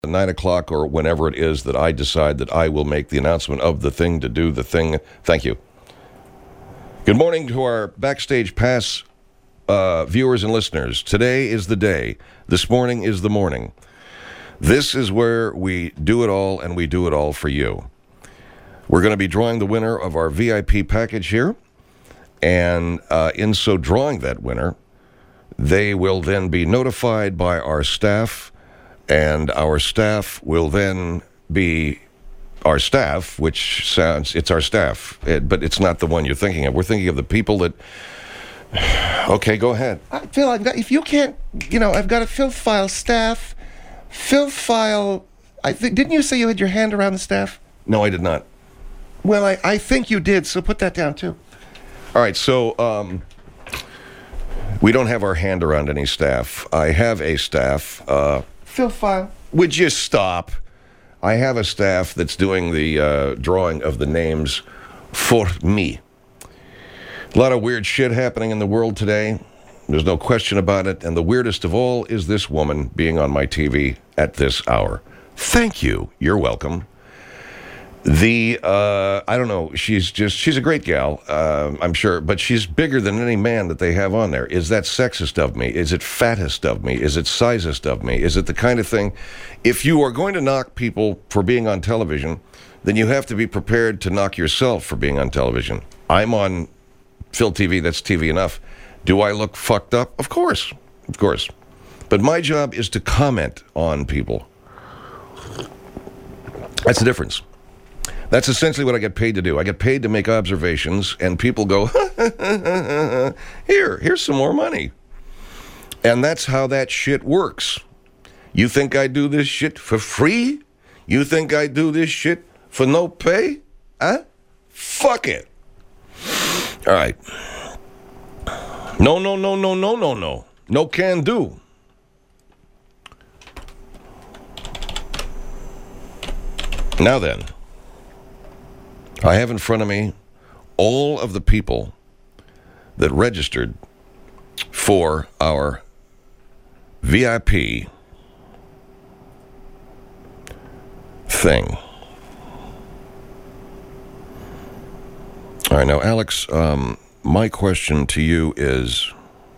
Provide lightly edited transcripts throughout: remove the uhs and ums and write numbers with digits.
at 9 o'clock or whenever it is that I decide that I will make the announcement of the thing to do the thing. Thank you. Good morning to our Backstage Pass viewers and listeners. Today is the day. This morning is the morning. This is where we do it all, and we do it all for you. We're going to be drawing the winner of our VIP package here, and in so drawing that winner, they will then be notified by our staff, and our staff will then be our staff, which sounds, it's our staff, but it's not the one you're thinking of. We're thinking of the people that... Okay, go ahead. Phil, if you can't, I've got a Phil File staff. Phil File, didn't you say you had your hand around the staff? No, I did not. Well, I think you did, so put that down, too. All right, so we don't have our hand around any staff. I have a staff. Phil File. Would you stop? I have a staff that's doing the drawing of the names for me. A lot of weird shit happening in the world today. There's no question about it. And the weirdest of all is this woman being on my TV at this hour. Thank you. You're welcome. I don't know. She's a great gal, I'm sure, but she's bigger than any man that they have on there. Is that sexist of me? Is it fattest of me? Is it sizest of me? Is it the kind of thing? If you are going to knock people for being on television, then you have to be prepared to knock yourself for being on television. I'm on Phil TV, that's TV enough. Do I look fucked up? Of course. But my job is to comment on people. That's the difference. That's essentially what I get paid to do. I get paid to make observations, and people go, here's some more money. And that's how that shit works. You think I do this shit for free? You think I do this shit for no pay? Huh? Fuck it. All right. No. No can do. Now then, I have in front of me all of the people that registered for our VIP thing. All right, now, Alex, my question to you is,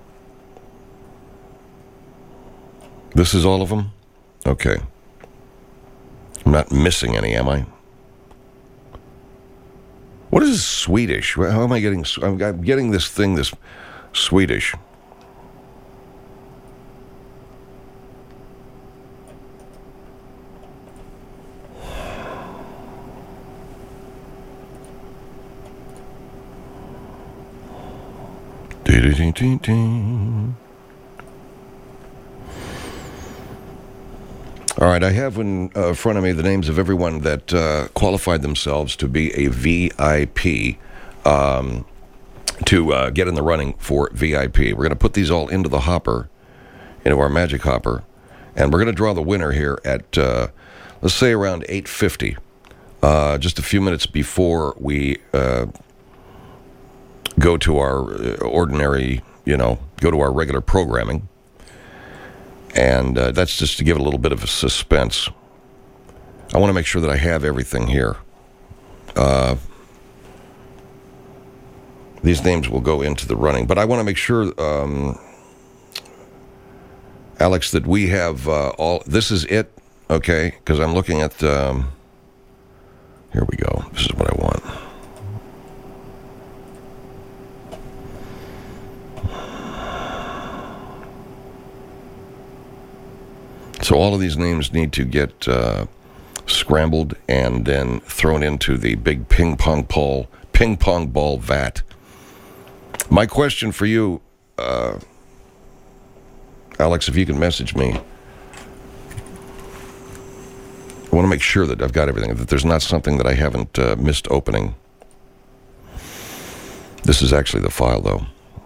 this is all of them? Okay. I'm not missing any, am I? What is Swedish? How am I getting... I'm getting this thing, this Swedish. All right, I have in front of me the names of everyone that qualified themselves to be a VIP, to get in the running for VIP. We're going to put these all into the hopper, into our magic hopper, and we're going to draw the winner here at, let's say, around 8:50, just a few minutes before we go to our ordinary, go to our regular programming. And that's just to give it a little bit of a suspense. I want to make sure that I have everything here. These names will go into the running. But I want to make sure, Alex, that we have all... This is it, okay? Because I'm looking at... here we go. This is what I want. So all of these names need to get scrambled and then thrown into the big ping pong ball vat. My question for you, Alex, if you can message me, I want to make sure that I've got everything, that there's not something that I haven't missed opening. This is actually the file, though.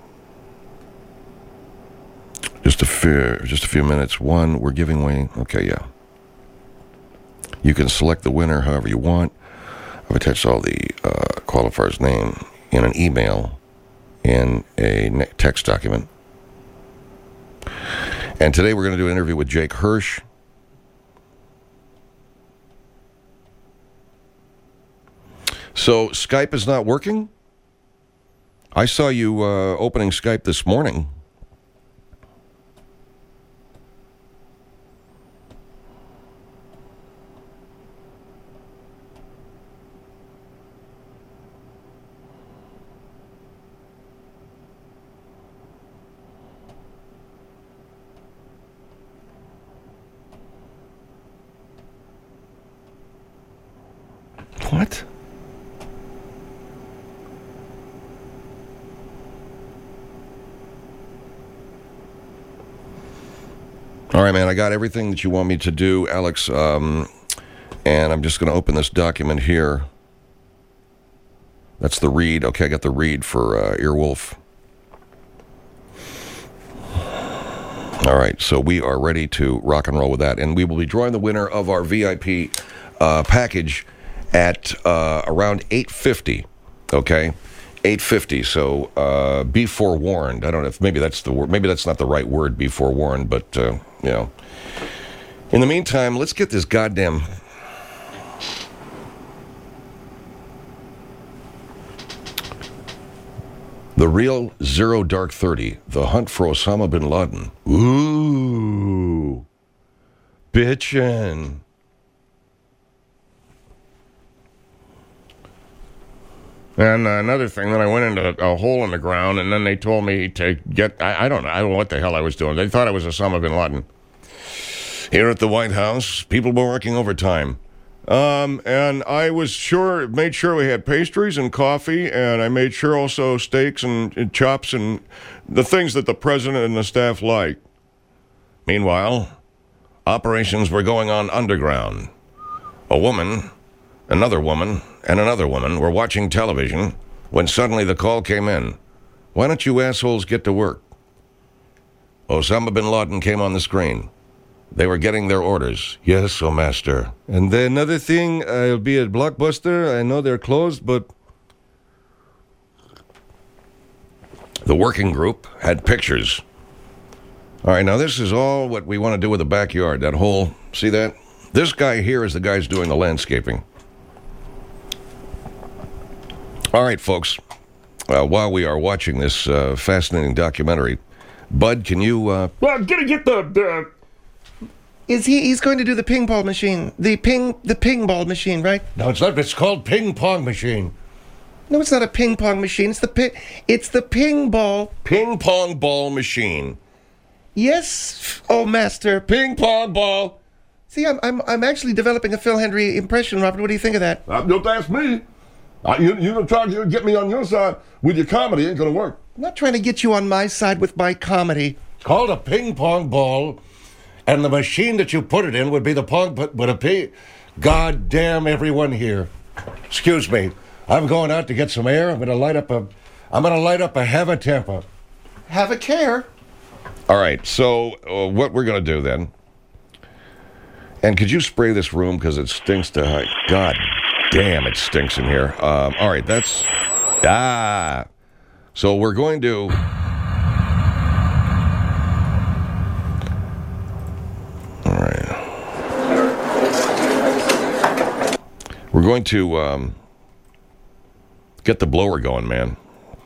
Just a few minutes. One, we're giving away... Okay, yeah. You can select the winner however you want. I've attached all the qualifier's name in an email, in a text document. And today we're going to do an interview with Jake Hirsch. So Skype is not working? I saw you opening Skype this morning. What? All right, man, I got everything that you want me to do, Alex, and I'm just going to open this document here. That's the read. Okay, I got the read for Earwolf. All right, so we are ready to rock and roll with that, and we will be drawing the winner of our VIP package at around 8:50, okay? 8:50, so be forewarned. I don't know if maybe that's the word. Maybe that's not the right word, be forewarned, but, you know. In the meantime, let's get this goddamn... The Real Zero Dark 30, The Hunt for Osama bin Laden. Ooh. Bitchin'. And another thing, then I went into a hole in the ground, and then they told me to get, I don't know what the hell I was doing. They thought I was Osama bin Laden. Here at the White House, people were working overtime. And I made sure we had pastries and coffee, and I made sure also steaks and chops and the things that the president and the staff like. Meanwhile, operations were going on underground. A woman, another woman, and another woman were watching television when suddenly the call came in. Why don't you assholes get to work? Osama bin Laden came on the screen. They were getting their orders. Yes, oh master. And then another thing, I'll be at Blockbuster. I know they're closed, but... The working group had pictures. All right, now this is all what we want to do with the backyard. That whole, see that? This guy here is the guy who's doing the landscaping. All right, folks. While we are watching this fascinating documentary, Bud, can you... Well, I'm gonna get the... He's going to do the ping pong machine. The ping ball machine, right? No, it's not. It's called ping pong machine. No, it's not a ping pong machine. It's the ping ball. Ping pong ball machine. Yes, oh master. Ping pong ball. See, I'm actually developing a Phil Hendry impression, Robert. What do you think of that? Don't ask me. You're trying to get me on your side with your comedy. Ain't gonna work. I'm not trying to get you on my side with my comedy. It's called a ping pong ball. And the machine that you put it in would be the pong, but a ping. God damn everyone here. Excuse me. I'm going out to get some air. I'm gonna light up a Have a Tampa. Have a care. All right. So what we're gonna do then? And could you spray this room because it stinks to high? God damn, it stinks in here. All right. That's So we're going to. All right. We're going to get the blower going, man.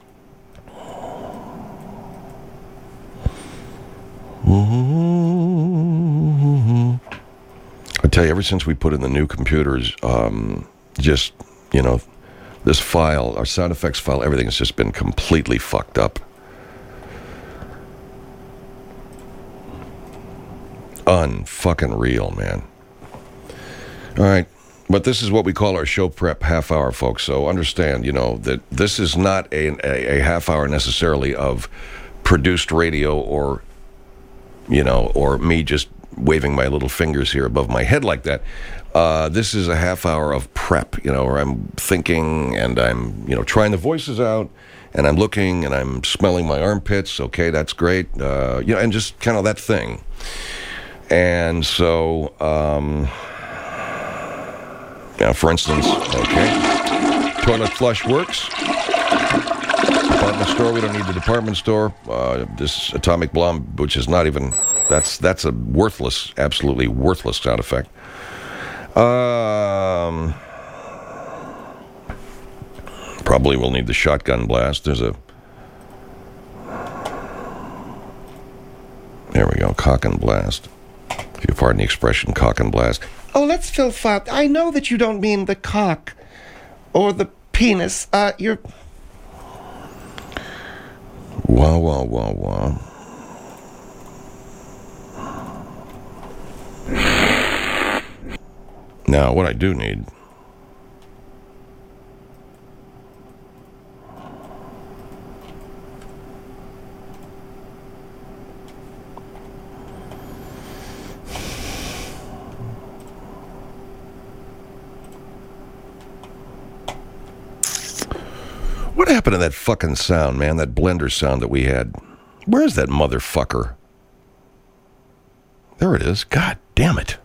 I tell you, ever since we put in the new computers, just, you know, this file, our sound effects file, everything has just been completely fucked up. Unfucking real, man. All right. But this is what we call our show prep half hour, folks. So understand, you know, that this is not a half hour necessarily of produced radio or, you know, or me just waving my little fingers here above my head like that. This is a half hour of prep, you know, where I'm thinking and I'm, you know, trying the voices out and I'm looking and I'm smelling my armpits. Okay, that's great. You know, and just kind of that thing. And so, yeah, for instance, okay, toilet flush works. Department store, we don't need the department store. This atomic bomb, which is not even, that's a worthless, absolutely worthless sound effect. Probably will need the shotgun blast. There's a... There we go, cock and blast. If you pardon the expression, cock and blast. Oh, let's fill file. I know that you don't mean the cock or the penis. You're... Wah, wah, wah, wah. Now, what I do need... What happened to that fucking sound, man? That blender sound that we had. Where's that motherfucker? There it is. God damn it.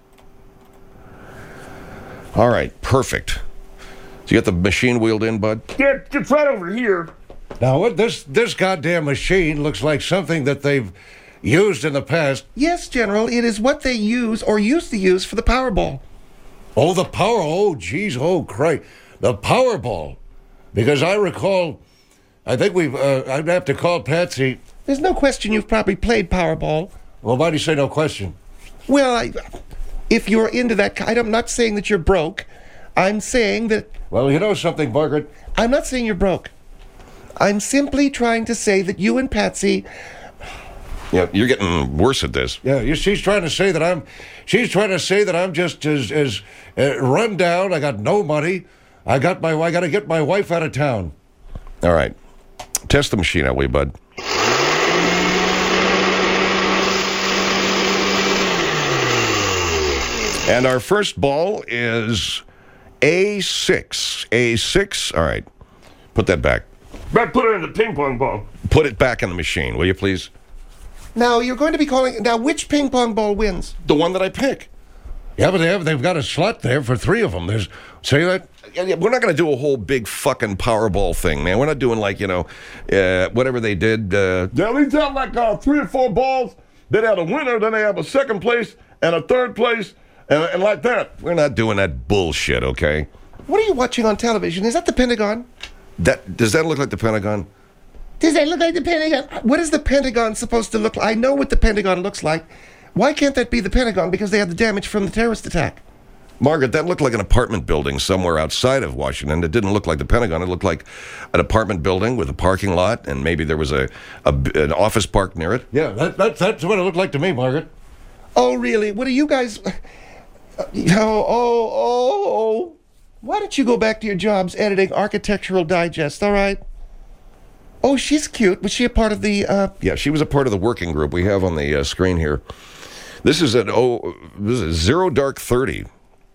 All right, perfect. So you got the machine wheeled in, bud? Yeah, it's right over here. Now, what this goddamn machine looks like something that they've used in the past. Yes, General, it is what they use or used to use for the Powerball. Oh, the power. Oh, geez. Oh, Christ. The Powerball. Because I recall, I think I'd have to call Patsy. There's no question you've probably played Powerball. Well, why do you say no question? Well, if you're into that, I'm not saying that you're broke. I'm saying that... Well, you know something, Margaret? I'm not saying you're broke. I'm simply trying to say that you and Patsy... Yeah, you're getting worse at this. Yeah, she's trying to say that I'm just as run down. I got no money. I got to get my wife out of town. All right. Test the machine out, will you, bud? And our first ball is A6. A6. All right. Put that back. But put it in the ping pong ball. Put it back in the machine, will you, please? Now, you're going to be calling... Now, which ping pong ball wins? The one that I pick. Yeah, but they've got a slot there for 3 of them. Say that? We're not going to do a whole big fucking Powerball thing, man. We're not doing like, whatever they did. Yeah, we got like 3 or 4 balls. Then they have a winner, then they have a second place and a third place, and like that. We're not doing that bullshit, okay? What are you watching on television? Is that the Pentagon? Does that look like the Pentagon? Does that look like the Pentagon? What is the Pentagon supposed to look like? I know what the Pentagon looks like. Why can't that be the Pentagon? Because they had the damage from the terrorist attack. Margaret, that looked like an apartment building somewhere outside of Washington. It didn't look like the Pentagon. It looked like an apartment building with a parking lot, and maybe there was an office park near it. Yeah, that's what it looked like to me, Margaret. Oh, really? What are you guys... Oh. Why don't you go back to your jobs editing Architectural Digest, all right? Oh, she's cute. Was she a part of the... Yeah, she was a part of the working group we have on the screen here. This is Zero Dark 30.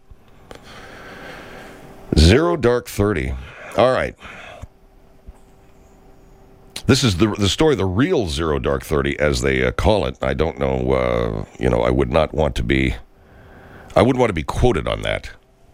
Zero Dark 30. All right. This is the story, the real Zero Dark 30, as they call it. I don't know, I would not want to be... I wouldn't want to be quoted on that.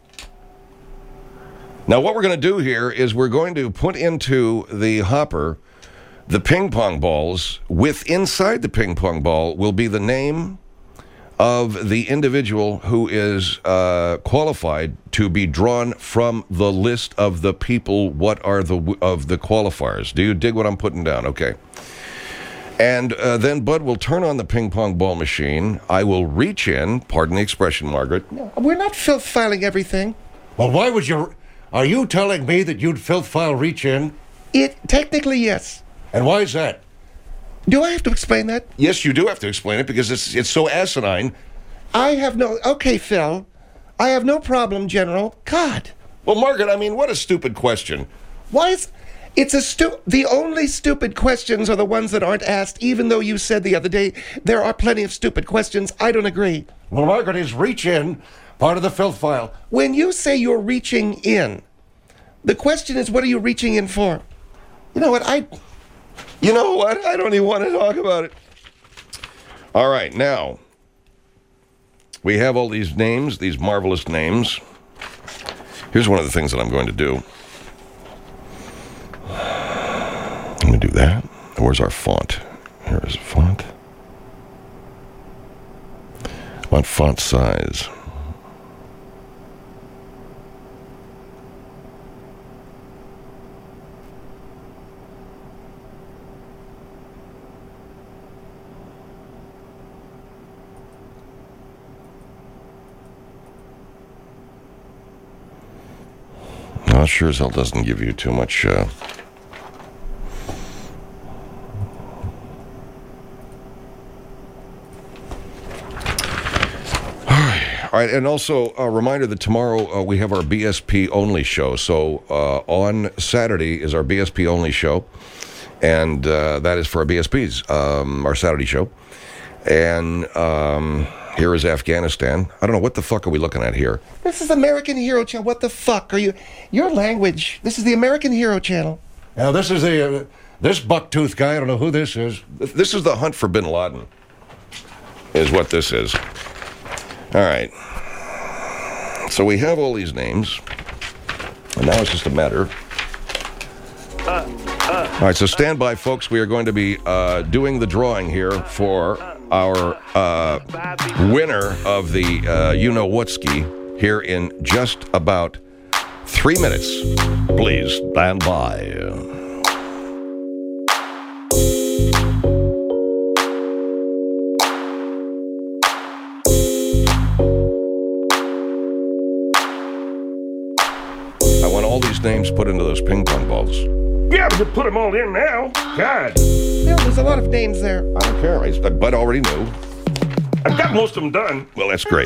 Now, what we're going to do here is we're going to put into the hopper the ping pong balls. Inside the ping pong ball will be the name of the individual who is qualified to be drawn from the list of the people. What are of the qualifiers? Do you dig what I'm putting down? Okay. And then Bud will turn on the ping pong ball machine. I will reach in, pardon the expression, Margaret. No, we're not filth filing everything. Well, why would you... Are you telling me that you'd filth file reach in? Technically, yes. And why is that? Do I have to explain that? Yes, you do have to explain it because it's so asinine. Okay, Phil. I have no problem, General. God. Well, Margaret, I mean, what a stupid question. Why is... The only stupid questions are the ones that aren't asked, even though you said the other day there are plenty of stupid questions. I don't agree. Well, Margaret, is reach in part of the filth file? When you say you're reaching in, the question is, what are you reaching in for? You know what? I don't even want to talk about it. All right, now, we have all these names, these marvelous names. Here's one of the things that I'm going to do. I'm going to do that. Where's our font? Here is font. I want font size. Well, sure as hell doesn't give you too much. All right, and also a reminder that tomorrow we have our BSP only show. So on Saturday is our BSP only show, and that is for our BSPs, our Saturday show. And here is Afghanistan. I don't know, what the fuck are we looking at here? This is American Hero Channel. What the fuck are you? Your language. This is the American Hero Channel. Now, this is this bucktooth guy. I don't know who this is. This is the hunt for bin Laden, is what this is. All right. So we have all these names, and now it's just a matter. All right, so stand by, folks. We are going to be doing the drawing here for our winner of the you-know-what-ski here in just about 3 minutes. Please stand by. All these names put into those ping pong balls. Yeah, but you put them all in now. God. Yeah, there's a lot of names there. I don't care. Bud already knew. I've got most of them done. Well, that's great.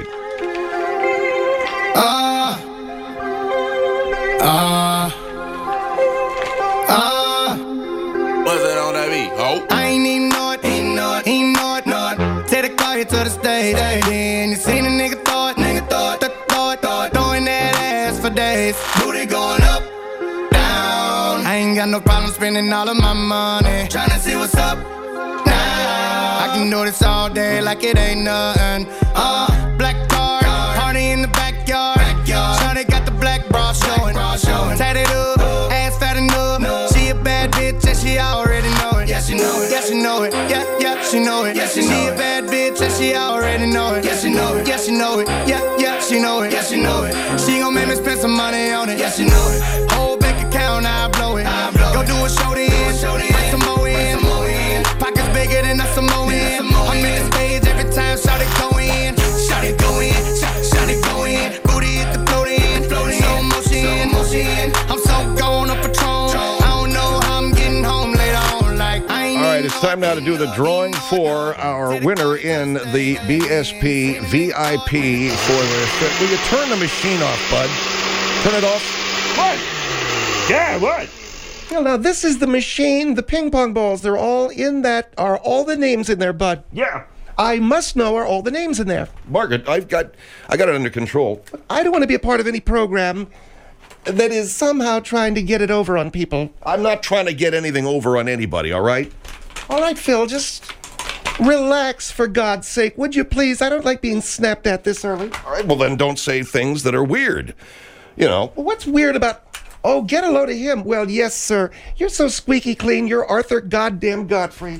What's that on that beat? Oh. I ain't even know it, ain't know it. Take the car here to the stage, then you seen a nigga thought, throwing that ass for days. Booty going up, down. I ain't got no problem spending all of my money, tryna see what's up now. I can do this all day like it ain't nothing. Black car, party in the backyard. Shawty got the black bra showing. Tatted up, ass fat enough. She a bad bitch and she already know it. Yeah, she know it. Yeah, she know it. Yeah, she know it. Yeah, she a bad bitch and she already know it. Yeah, she know it. Yeah, she know it. Yeah, she know it. Yeah, she know it. She gon' make me spend some money on it. Yeah, she know it. Whole bank account, I blow it. Go do a show then, bring some more in. Pockets bigger than a Samoan. I'm in the stage every time, shout it go in. Shout it go in. Shout it go in. Booty hit the float in. Slow motion. I'm so gone on Patron. I don't know how I'm getting home later on. Like I ain't. All right, it's time now to do the drawing for our winner in the BSP VIP for the. Will you turn the machine off, Bud? Turn it off. What? Yeah, what? Well, now this is the machine, the ping pong balls. They're all in that. Are all the names in there, Bud? Yeah. I must know are all the names in there. Margaret, I got it under control. I don't want to be a part of any program that is somehow trying to get it over on people. I'm not trying to get anything over on anybody, all right? All right, Phil, just relax for God's sake, would you please? I don't like being snapped at this early. All right, well then don't say things that are weird. You know. Well, what's weird about... Oh, get a load of him. Well, yes, sir. You're so squeaky clean. You're Arthur goddamn Godfrey.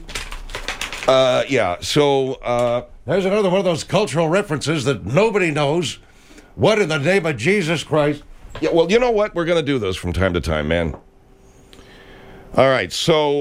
Yeah, so, There's another one of those cultural references that nobody knows. What in the name of Jesus Christ? yeah, well, you know what? We're going to do those from time to time, man. All right, so,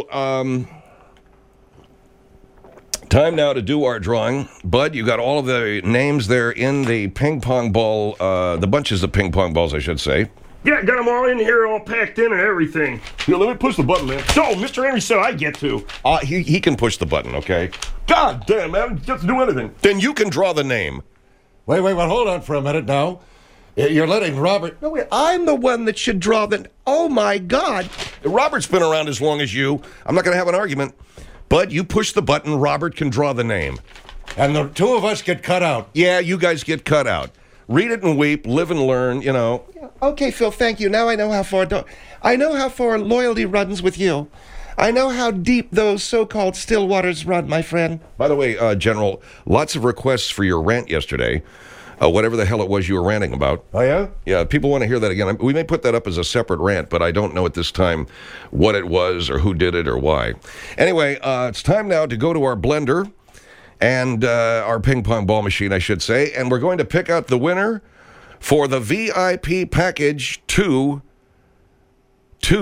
time now to do our drawing. Bud, you got all of the names there in the ping pong ball, the bunches of ping pong balls, I should say. Yeah, got them all in here, all packed in and everything. Here, let me push the button, man. So, Mr. Henry said I get to. He can push the button, okay? God damn, man. Get to do anything. Then you can draw the name. Wait, hold on for a minute now. You're letting Robert... No, wait, I'm the one that should draw the... Oh, my God. Robert's been around as long as you. I'm not going to have an argument. Bud, you push the button, Robert can draw the name. And the two of us get cut out. Yeah, you guys get cut out. Read it and weep, live and learn, you know. Okay, Phil, thank you. Now I know how far... I know how far loyalty runs with you. I know how deep those so-called still waters run, my friend. By the way, General, lots of requests for your rant yesterday. Whatever the hell it was you were ranting about. Oh, yeah? Yeah, people want to hear that again. We may put that up as a separate rant, but I don't know at this time what it was or who did it or why. Anyway, it's time now to go to our blender and our ping pong ball machine, I should say, and we're going to pick out the winner for the VIP package to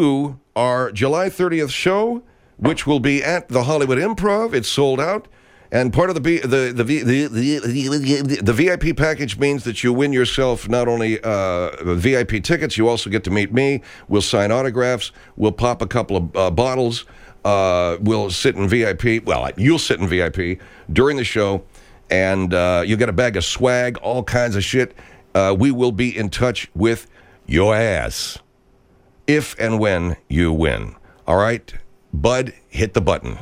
our July 30th show, which will be at the Hollywood Improv. It's sold out. And part of the VIP package means that you win yourself not only VIP tickets, you also get to meet me. We'll sign autographs. We'll pop a couple of bottles. We'll sit in VIP. Well, you'll sit in VIP during the show, and you'll get a bag of swag, all kinds of shit. We will be in touch with your ass if and when you win. All right? Bud, hit the button.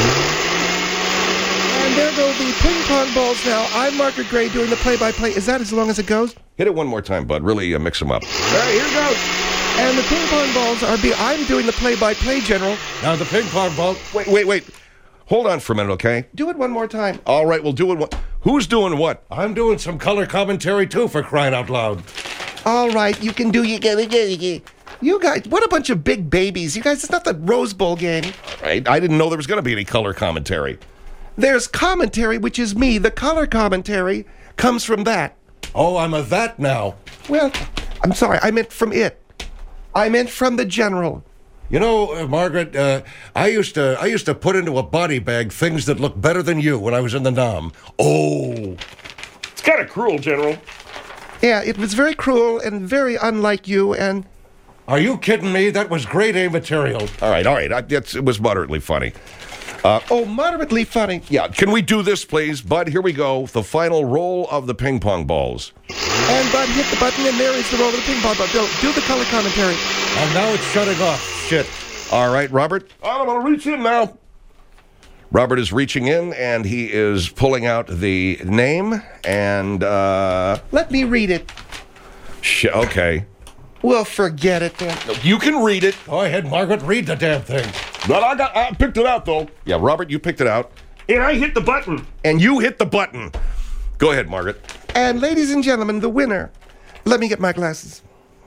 And there go the ping pong balls now. I'm Margaret Gray doing the play-by-play. Is that as long as it goes? Hit it one more time, Bud. Really mix them up. All right, here goes. And the ping pong balls are... I'm doing the play-by-play, General. Now the ping pong ball. Wait. Hold on for a minute, okay? Do it one more time. All right, we'll do it. Who's doing what? I'm doing some color commentary, too, for crying out loud. All right, you can do... You guys, what a bunch of big babies. You guys, it's not the Rose Bowl game. Right? I didn't know there was going to be any color commentary. There's commentary, which is me. The color commentary comes from that. Oh, I'm a that now. Well, I'm sorry. I meant from it. I meant from the General. You know, Margaret, I used to put into a body bag things that looked better than you when I was in the Nam. Oh. It's kind of cruel, General. Yeah, it was very cruel and very unlike you, and... Are you kidding me? That was grade A material. All right. It was moderately funny. Moderately funny. Yeah, can we do this, please? Bud, here we go. The final roll of the ping pong balls. And Bud hit the button, and there is the roll of the ping pong ball. Do the color commentary. And now it's shutting off. Shit. All right, Robert. I'm going to reach in now. Robert is reaching in, and he is pulling out the name, and... Let me read it. Okay. Well, forget it then. You can read it. Go ahead, Margaret. Read the damn thing. But I picked it out, though. Yeah, Robert, you picked it out. And I hit the button. And you hit the button. Go ahead, Margaret. And ladies and gentlemen, the winner. Let me get my glasses.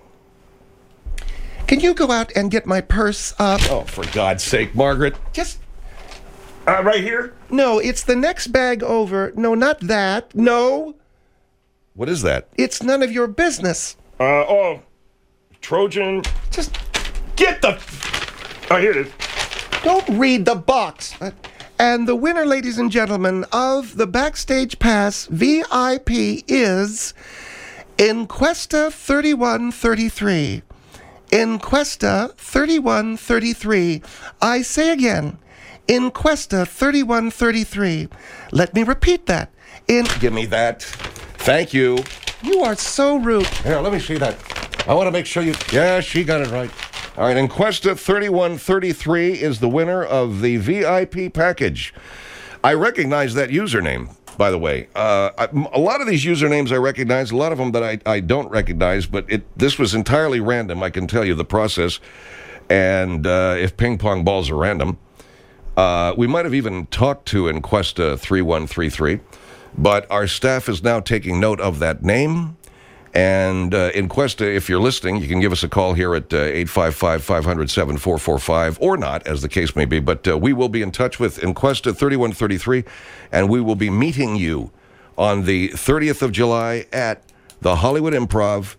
Can you go out and get my purse up? Oh, for God's sake, Margaret. Just... Right here? No, it's the next bag over. No, not that. No. What is that? It's none of your business. Trojan. Just Get the... Oh, here it is. don't read the box. And the winner, ladies and gentlemen, of the Backstage Pass VIP is Encuesta 3133. Encuesta 3133. I say again, Encuesta 3133. Let me repeat that. Give me that. Thank you. You are so rude. Here, let me see that. I want to make sure you... Yeah, she got it right. All right, Encuesta 3133 is the winner of the VIP package. I recognize that username, by the way. A lot of these usernames I recognize, a lot of them that I don't recognize, but this was entirely random, I can tell you the process. And if ping pong balls are random, we might have even talked to Encuesta 3133, but our staff is now taking note of that name. And Encuesta, if you're listening, you can give us a call here at 855-500-7445, or not, as the case may be. But we will be in touch with Encuesta 3133, and we will be meeting you on the 30th of July at the Hollywood Improv.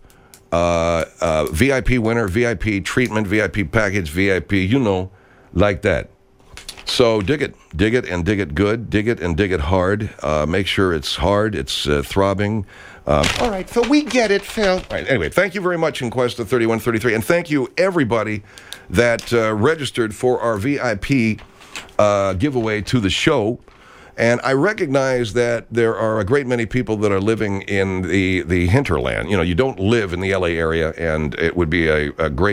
VIP winner, VIP treatment, VIP package, VIP, like that. So dig it, and dig it good. Dig it and dig it hard. Make sure it's hard, it's throbbing. All right, Phil, we get it, Phil. All right, anyway, thank you very much, Encuesta 3133, and thank you, everybody that registered for our VIP giveaway to the show. And I recognize that there are a great many people that are living in the hinterland. You don't live in the LA area, and it would be a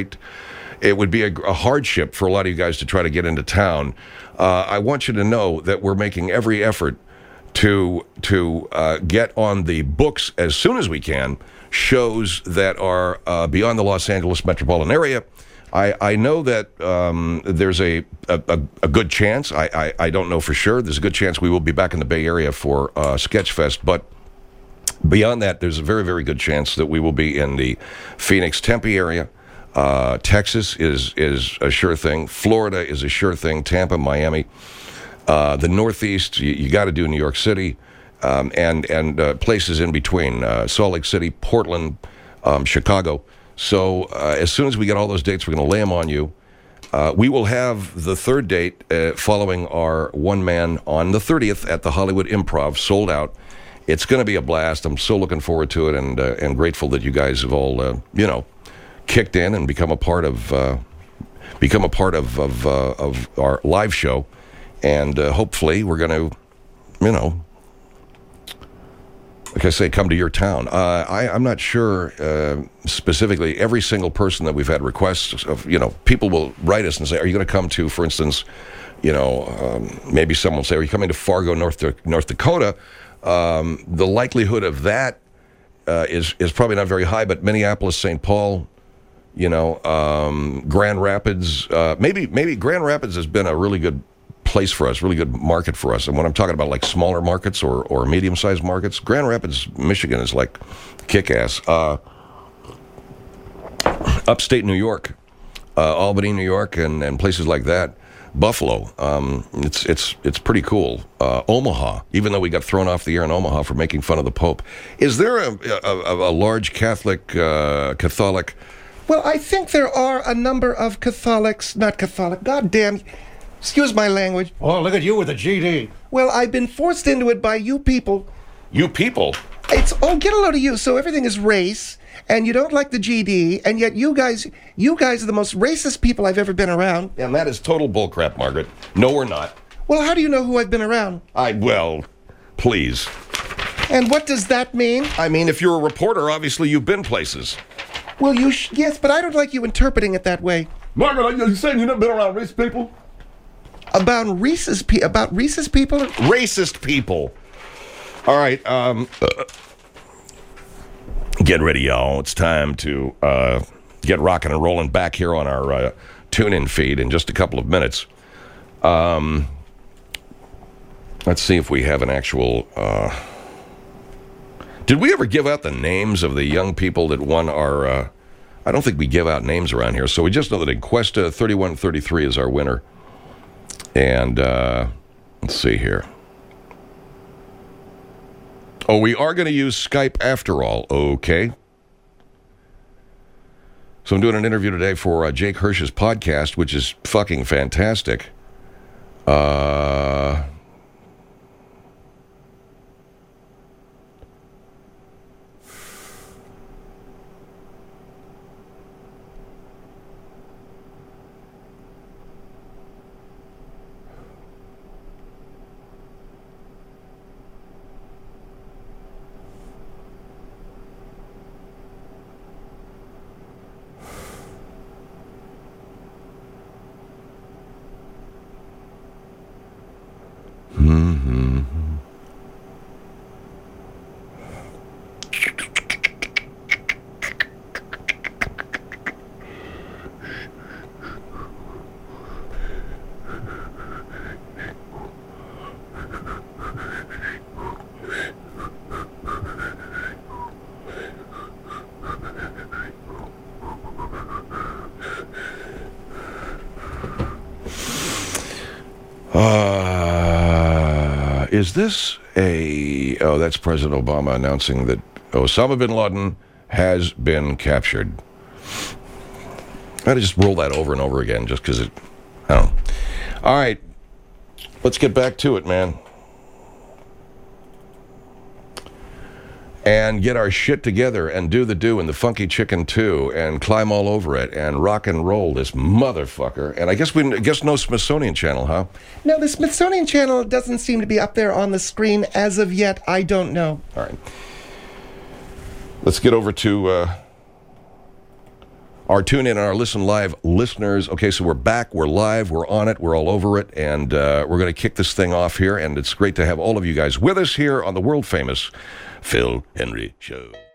hardship for a lot of you guys to try to get into town. I want you to know that we're making every effort to get on the books as soon as we can shows that are beyond the Los Angeles metropolitan area. I know that there's a good chance. I don't know for sure. There's a good chance we will be back in the Bay Area for Sketchfest, but beyond that, there's a very, very good chance that we will be in the Phoenix, Tempe area. Texas is a sure thing. Florida is a sure thing. Tampa, Miami. The Northeast, you got to do New York City, and places in between, Salt Lake City, Portland, Chicago. So as soon as we get all those dates, we're going to lay them on you. We will have the third date following our one-man on the 30th at the Hollywood Improv, sold out. It's going to be a blast. I'm so looking forward to it, and grateful that you guys have all, kicked in and become a part of our live show. And hopefully we're going to, like I say, come to your town. I'm not sure specifically every single person that we've had requests of, people will write us and say, are you going to come to, for instance, maybe someone will say, are you coming to Fargo, North Dakota? The likelihood of that is probably not very high, but Minneapolis, St. Paul, Grand Rapids, maybe Grand Rapids has been a really good place for us, really good market for us. And when I'm talking about like smaller markets or medium-sized markets, Grand Rapids, Michigan is like kick-ass. Upstate New York, Albany, New York, and places like that. Buffalo, it's pretty cool. Omaha, even though we got thrown off the air in Omaha for making fun of the Pope. Is there a large Catholic? Well, I think there are a number of not Catholic, goddamn, excuse my language. Oh, look at you with a GD. Well, I've been forced into it by you people. You people? Get a load of you. So everything is race, and you don't like the GD, and yet you guys are the most racist people I've ever been around. And that is total bullcrap, Margaret. No, we're not. Well, how do you know who I've been around? Please. And what does that mean? I mean, if you're a reporter, obviously you've been places. Well, yes, but I don't like you interpreting it that way. Margaret, are you saying you've never been around racist people? About racist people? Racist people. All right. Get ready, y'all. It's time to get rocking and rolling back here on our tune-in feed in just a couple of minutes. Let's see if we have an actual... Did we ever give out the names of the young people that won our... I don't think we give out names around here, so we just know that Encuesta 3133 is our winner. And let's see here. Oh, we are going to use Skype after all. Okay. So I'm doing an interview today for Jake Hirsch's podcast, which is fucking fantastic. Is this a... Oh, that's President Obama announcing that Osama bin Laden has been captured. I had to just roll that over and over again just because I don't know. All right. Let's get back to it, man. And get our shit together and do the do and the funky chicken too and climb all over it and rock and roll this motherfucker. And I guess no Smithsonian Channel, huh? No, the Smithsonian Channel doesn't seem to be up there on the screen as of yet. I don't know. All right. Let's get over to our tune in and our listen live listeners. Okay, so we're back, we're live, we're on it, we're all over it, and we're going to kick this thing off here. And it's great to have all of you guys with us here on the world famous Phil Henry Show.